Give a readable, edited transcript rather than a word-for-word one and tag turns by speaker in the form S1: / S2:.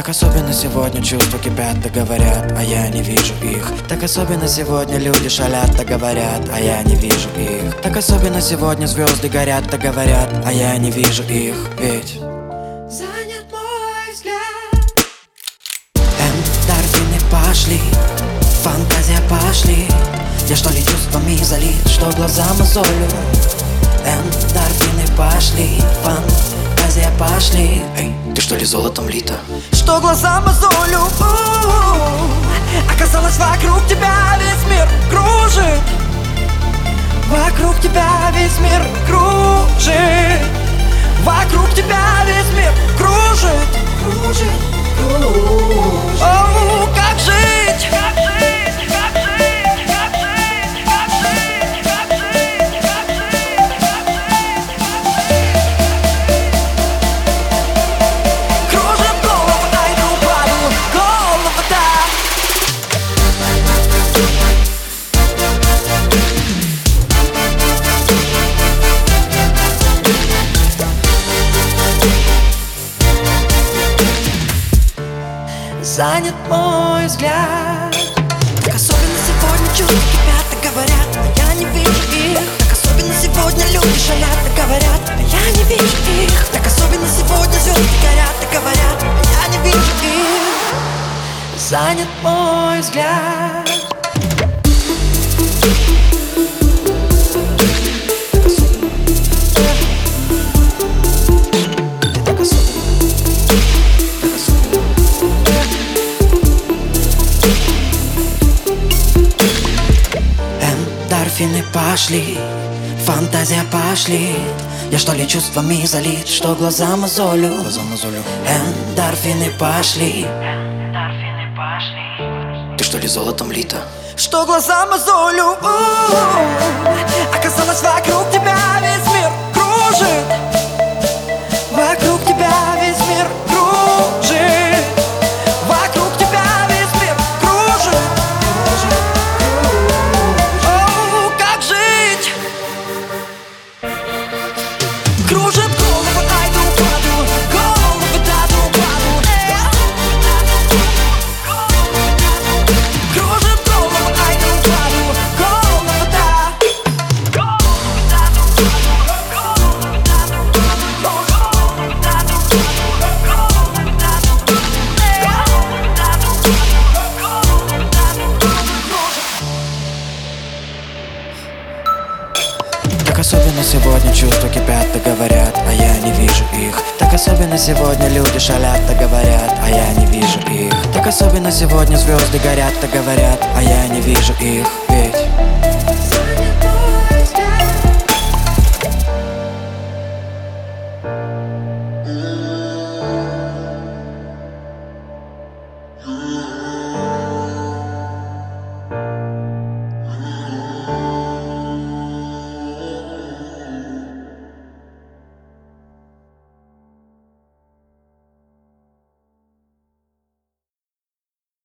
S1: Так особенно сегодня чувства кипят, да говорят, а я не вижу их. Так особенно сегодня люди шалят, да говорят, а я не вижу их. Так особенно сегодня звезды горят, да говорят, а я не вижу их. Ведь
S2: занят мой взгляд.
S1: Эндорфины пошли, фантазия пошли. Я что ли чувствами залит, что глаза мозолю. Эндорфины пошли, фантазия пошли. Эй, ты что ли золотом лита?
S2: Что глаза мозолю. Оказалось, вокруг тебя весь мир кружит. Вокруг тебя весь мир кружит. Вокруг тебя весь мир кружит. Кружит, кружит. О, как жить? Как жить? Как жить? Как жить? Как жить? Как жить? Как жить? Кружит голову, а иду паду. Голову, да. Занят мой взгляд. Так особенно сегодня чувства кипят, так говорят, а я не вижу их. Так особенно сегодня люди шалят, так говорят, а я не вижу их. Так особенно сегодня звезды горят, так говорят, а я не вижу их. Занят мой взгляд.
S1: Эндорфины пошли, фантазия пошли. Я что ли чувствами залит, что глаза мозолю. Эндорфины пошли. Ты что ли золотом лита?
S2: Что глаза мозолю. Оказалось, вокруг тебя весь мир кружит. Вокруг тебя весь мир кружит. Вокруг тебя весь мир кружит. О, как жить? Кружит голову, а иду паду. Голову даду, паду. Кружит голову, а иду паду. Голову да.
S1: Так особенно сегодня чувства кипят, да говорят, а я не вижу их. Так особенно сегодня люди шалят, да говорят, а я не вижу их. Так особенно сегодня звезды горят, да говорят, а я не вижу их. Ведь